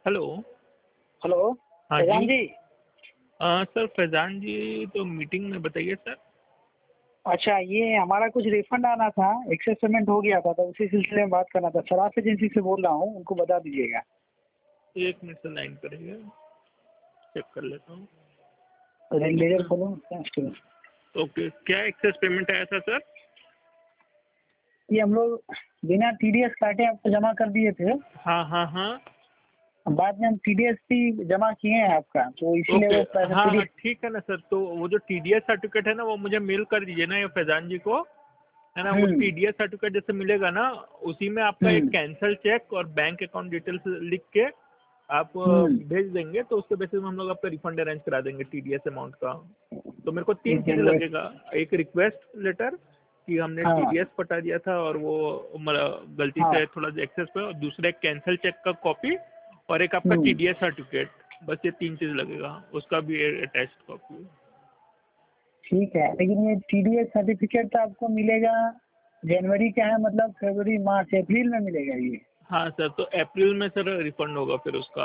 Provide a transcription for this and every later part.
Hello. Hello. हाँ फैजान जी। जी। Sir Faizan ji तो मीटिंग में बताइए सर। अच्छा, ये हमारा कुछ रिफंड आना था, एक्सेस पेमेंट हो गया था, तो उसी सिलसिले में बात करना था। सराफ एजेंसी से बोल रहा हूँ, उनको बता दीजिएगा। 1 मिनट से लाइन पर रहिए, चेक कर लेता हूँ। लेजर खोलो। ओके, क्या एक्सेस पेमेंट आया था सर? ये हम लोग बिना टीडीएस काटे आपको जमा कर दिए थे। हाँ हाँ हाँ। बाद में हम टीडीएस भी जमा किए हैं आपका, तो इसीलिए ओके। वो पैसा हाँ हाँ टीडीएस। ठीक है ना सर, तो वो जो टीडीएस सर्टिफिकेट है ना वो मुझे मेल कर दीजिए ना, ये फैजान जी को, है ना। वो हम्म टीडीएस सर्टिफिकेट जैसे मिलेगा ना, उसी में आपका एक हम्म कैंसल चेक और बैंक अकाउंट डिटेल्स लिख के आप हम्म भेज देंगे, तो उसके बेसिस में हम लोग आपका रिफंड अरेंज करा देंगे टीडीएस अमाउंट का। तो मेरे को 3 ठीक है चीज़ें वो। लगेगा। एक रिक्वेस्ट लेटर कि हमने हाँ टीडीएस पटा दिया था और वो गलती हाँ। से थोड़ा एक्सेस पे, और दूसरा एक कैंसल चेक का कॉपी, और एक आपका हम्म टीडीएस सर्टिफिकेट। बस ये 3 चीज़ लगेगा, उसका भी अटैच्ड कॉपी। ठीक है, लेकिन ये टीडीएस सर्टिफिकेट तो आपको मिलेगा जनवरी का है, मतलब फरवरी मार्च अप्रैल में मिलेगा ये। हाँ सर, तो अप्रैल में सर रिफंड होगा फिर उसका।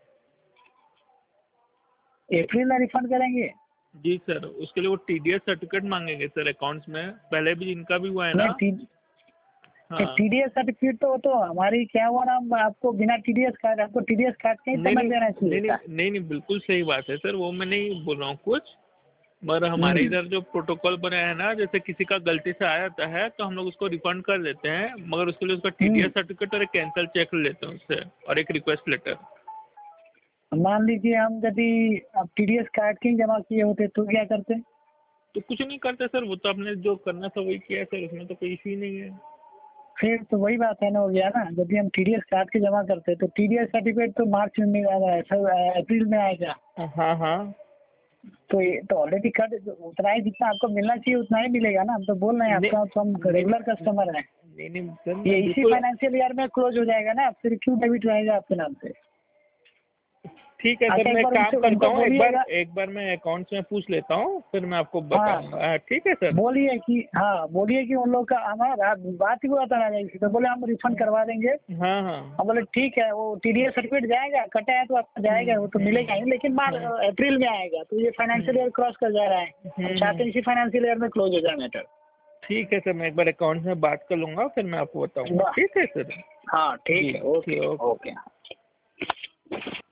अप्रैल में रिफंड करेंगे? जी सर, उसके लिए वो टीडीएस सर्टिफिकेट मांगेंगे सर अकाउंट्स में, पहले भी इनका भी हुआ है ना। नहीं, हाँ। टीडीएस सर्टिफिकेट तो हमारी क्या हुआ ना, आपको बिना टीडीएस काट, आपको टीडीएस काट के ही नहीं पेमेंट नहीं देना चाहिए नहीं नहीं था। नहीं नहीं, बिल्कुल सही बात है सर, वो मैं नहीं बोल रहा हूँ कुछ। मगर हमारे हम्म इधर जो प्रोटोकॉल बनाया है ना, जैसे किसी का गलती से आ जाता है तो हम लोग उसको रिफंड कर देते हैं, मगर उसके लिए उसका हम्म। टीडीएस सर्टिफिकेट और एक कैंसल चेक लेते हैं उससे, और एक रिक्वेस्ट लेटर। मान लीजिए हम यदि अब टीडीएस काट के ही जमा किए होते तो क्या करते? तो कुछ नहीं करते सर, वो तो आपने जो करना था वही किया है सर, उसमें तो कोई इशू ही नहीं है। फिर तो वही बात है ना, हो गया ना। यदि हम टीडीएस काट के जमा करते तो टीडीएस सर्टिफिकेट तो मार्च में मिल जाएगा, सब अप्रैल में आएगा। हाँ हाँ। तो ये तो ऑलरेडी कट, उतना ही जितना आपको मिलना चाहिए उतना ही मिलेगा ना। हम तो बोल रहे हैं नहीं आपका, तो हम नहीं रेगुलर नहीं कस्टमर हैं। नहीं नहीं सर, ये मैं इसी बिल्कुल। फाइनेंशियल ईयर में क्लोज हो जाएगा ना, फिर क्यों डेबिट रहेगा आपके नाम से? ठीक है सर, अच्छा, एक मैं एक बार काम उनसे करता उनको हूँ, बोलिएगा। एक बार मैं अकाउंट्स में पूछ लेता हूँ, फिर मैं आपको हाँ, बताऊंगा। ठीक है सर। बोलिए कि हाँ, बोलिए कि उन लोग का हमारा बात ही हुआ था ना इसी, तो बोले हम रिफंड करवा देंगे। हाँ हाँ। हम बोले ठीक है, वो टीडीएस सर्टिफिकेट जाएगा, कटा है तो आपका जाएगा, वो तो मिलेगा ही, लेकिन मार्च अप्रैल में आएगा। तो ये फाइनेंशियल ईयर क्रॉस कर जा रहा है, हम चाहते हैं इसी फाइनेंशियल ईयर में क्लोज हो जाए मैटर। ठीक है सर, मैं एक बार अकाउंट्स में बात कर लूंगा, फिर मैं आपको बताऊंगा। ठीक है सर। हाँ ठीक जी है, ठीक ओके है, ओके। ओके।